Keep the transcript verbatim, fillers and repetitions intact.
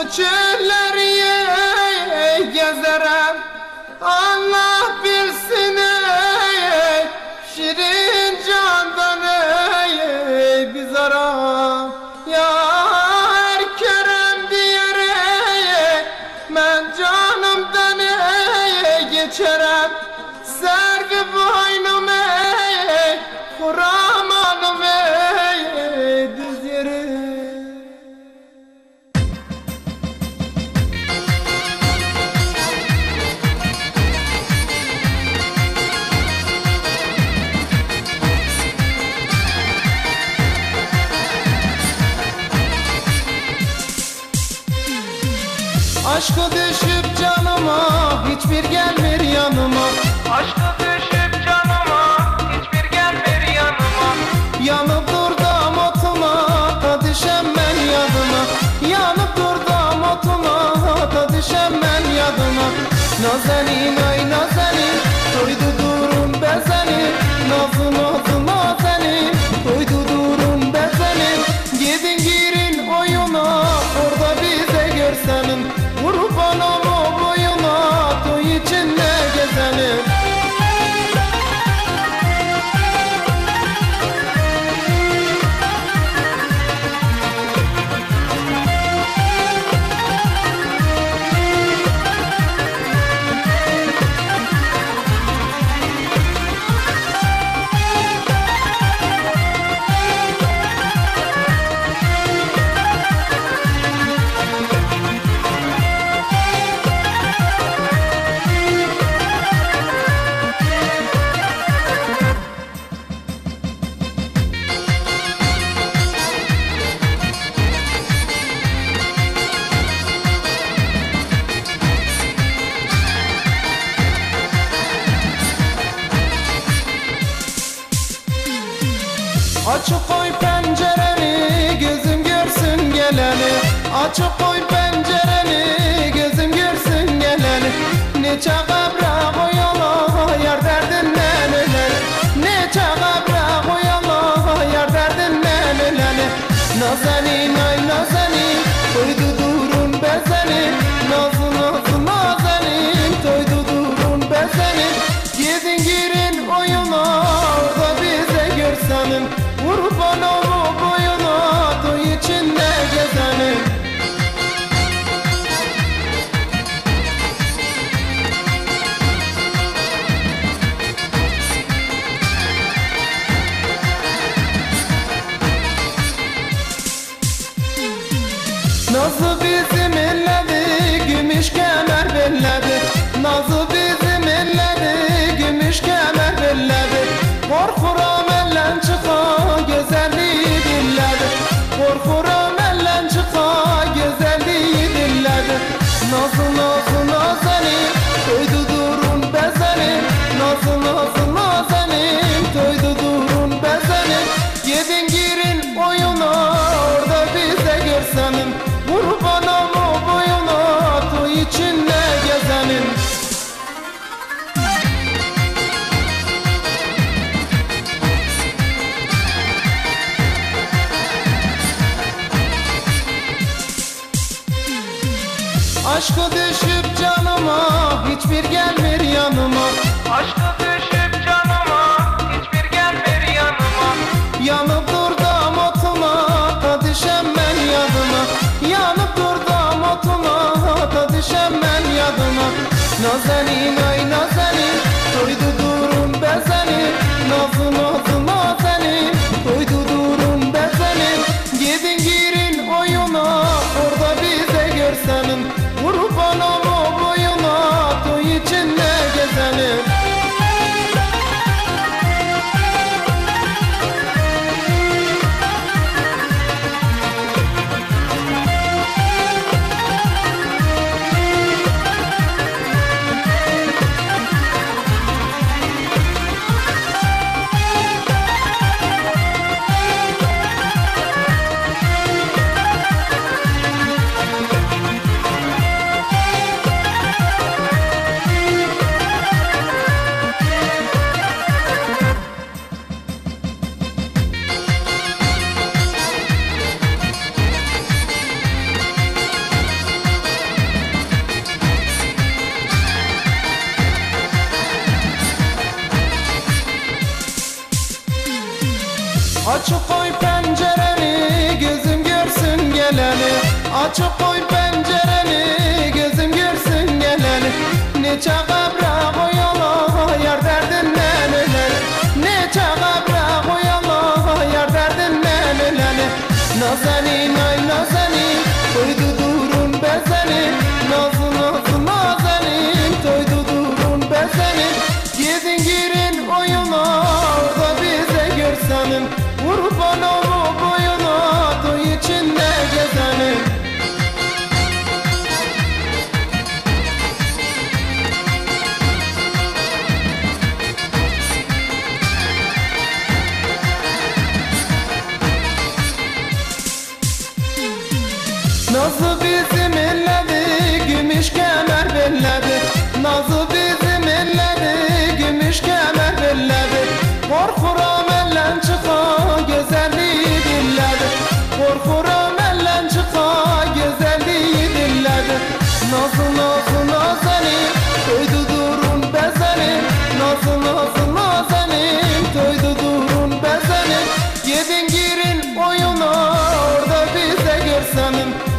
çölleri gezerem, Allah bilsin ey, şirin candan ey, biz aram yar kerem diyerek, ben canımdan ey, geçerem, sergi boynum ey, kuramanım ey, düz yere. Aşkı düşüp canıma, hiçbir gelmir yanıma. Aşkı düşüp canıma, hiçbir gelmir yanıma. Yanıp durdum otuna, da düşem ben yadına. Yanıp durdum otuna, da düşem ben yadına. Nazenin ay nazenin, doydu durum ben senin. Nazlı nazlı nazenin, doydu durum ben senin. Gidin girin oyuna, orada bize görsenin. Kurban olup boyuna, toy içinde gezelim. Açık koy pencereni, gözüm görsün geleni. Açık koy pencereni, gözüm görsün geleni. Neçe kabre koyala, yar derdinden öleni. Neçe kabre koyala, yar derdinden öleni. Nazenin ay nazenin, doydu durun ben senin. Nazlı nazlı nazenin, doydu durun ben senin. Gidin girin oyuna, orada bize görsenin. Kurban olup boyuna, toy içinde gezenin. Nazlı bizim elledi, gümüş kemer belledi. Nazlı bizim elledi, gümüş kemer belledi. Korkuram ellen çıka, güzelliği dilledi. Korkuram ellen çıka, güzelliği dilledi. Nazlı nazlı nazenin, doydu durun ben senin. Nazlı nazlı nazenin, doydu durun ben senin. Gidin girin oyuna, orada bize görsenin. Kurban olup boyuna, toy içinde gezenin. Aşkı düşüp canıma, hiçbir gelmir yanıma. Aşkı düşüp canıma, hiçbir gelmir yanıma. Yanıp durdum otuna, da düşem ben yadına. Yanıp durdum otuna, da düşem ben yadına. Nazenin ay nazenin, doydu durum ben senin. Nazlı nazlı nazenin, doydu durum ben senin. Gidin girin oyuna, orada bize görsenin. Kurban olup boyuna, toy içinde gezenin. Açık koy pencereni gözüm görsün geleni. Açık koy pencereni gözüm görsün geleni. Neçe kabre koyala yar derdinden öleni. Neçe kabre koyala yar derdinden öleni. Nazenin ay nazenin koydu durun bezenin. Nazlı nazlı nazenin toydu durun bezenin. Gidin girin oyuna orada bize görsenin. Kurban olup boyuna toy içinde gezenin. Nazlı bizim elledi, gümüş kemer belledi. Nazlı bizim elledi, gümüş kemer belledi. Korkuram ellen çıka, güzelliği dilledi. Korkuram ellen çıka, güzelliği dilledi. Nazlı nazlı nazenin, toydu durun bezenin. Nazlı nazlı nazenin, toydu durun bezenin. Gidin girin oyuna, orada bize görsenin.